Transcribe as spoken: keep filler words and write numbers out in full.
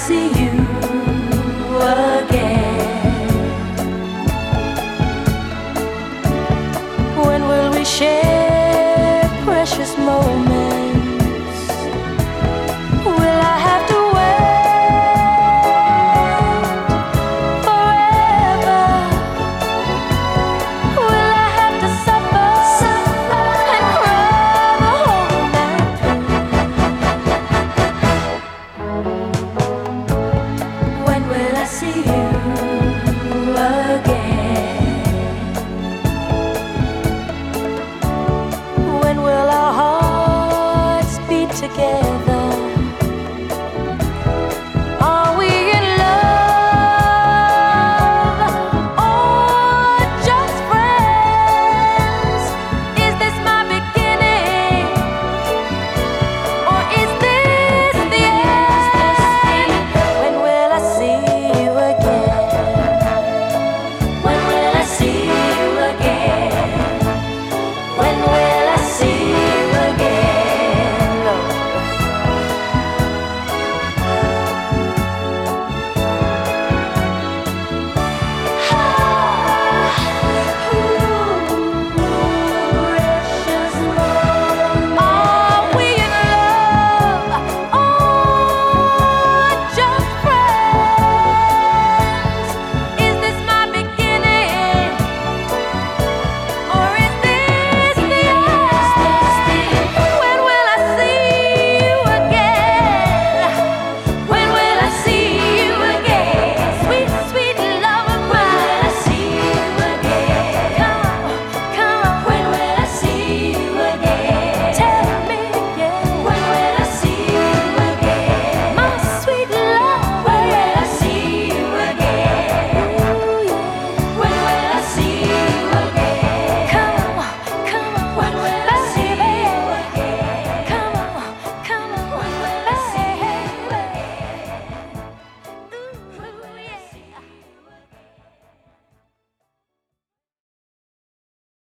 see you again? When will we share precious moments? Will I have to wait forever? Will I have to suffer, suffer and cry the whole night through? When will I see you again? When will our hearts beat together?